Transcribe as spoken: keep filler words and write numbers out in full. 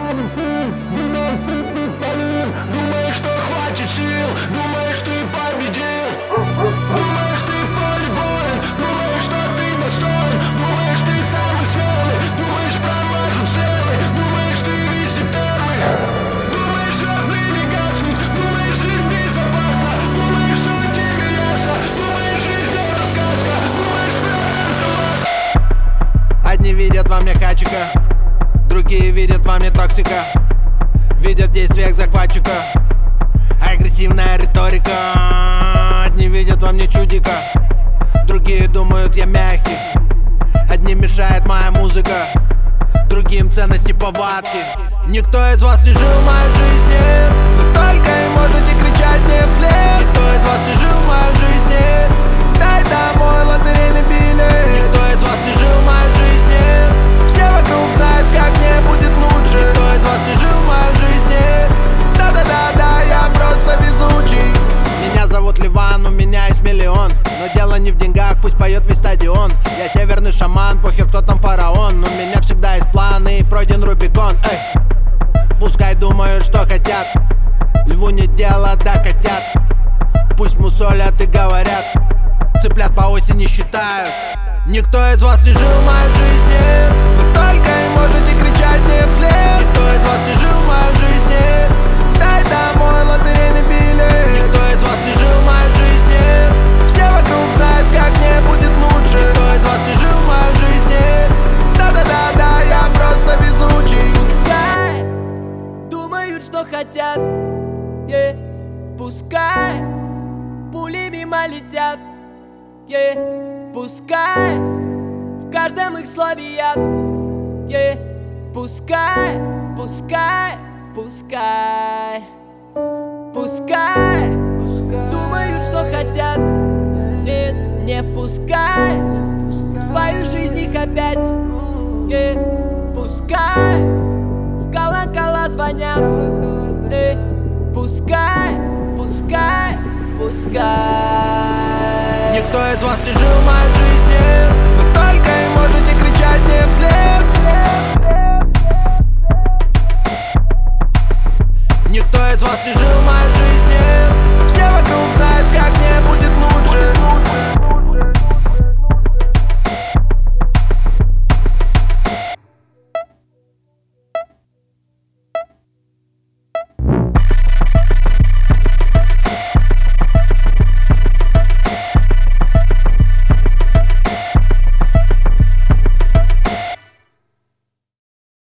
Думаешь, что хватит сил, думаешь, ты победил. Думаешь, ты в поле воин, думаешь, что ты достоин. Думаешь, ты самый смелый, думаешь, промажут стрелы. Думаешь, ты везде первый. Думаешь, звезды не гаснут, думаешь, жить безопасно. Думаешь, все тебе ясно, думаешь, жизнь это сказка. Думаешь, прям. Одни видят во мне хачика, другие видят во мне токсика. Видят в действиях захватчика агрессивная риторика. Одни видят во мне чудика, другие думают я мягкий. Одним мешает моя музыка, другим ценности повадки. Никто из вас не жил моей жизни, вы только и можете кричать мне вслед. Никто из вас не жил моей жизни, дай домой лотерейный билет. Никто из вас не жил моей жизни, все вокруг знают, как мне будет лучше. Никто из вас не жил моей жизни, да-да-да-да, я просто везучий. Меня зовут Ливан, у меня есть миллион, но дело не в деньгах, пусть поет весь стадион. Я северный шаман, похер кто там фараон. У меня всегда есть планы и пройден Рубикон. Эй, пускай думают, что хотят, льву не дело до котят. Пусть мусолят и говорят, цыплят по осени считают. Никто из вас не жил моей жизни, вы только и можете кричать мне вслед. Никто из вас не жил моей жизни, дай домой лотерейный билет. Никто из вас не жил моей жизни, все вокруг знают, как мне будет лучше. Никто из вас не жил моей жизни, да-да-да-да, я просто везучий. Пускай думают, что хотят, yeah. Пускай пули мимо летят, yeah. Пускай в каждом их слове яд, yeah. Пускай, пускай, пускай, пускай, пускай думают, что хотят, нет, не впускай в свою жизнь их опять, yeah. Пускай в колокола звонят, yeah. Пускай, пускай, пускай. Никто из вас не жил моей жизни, вы только и можете кричать мне вслед. Никто из вас не жил моей жизни, все вокруг знают.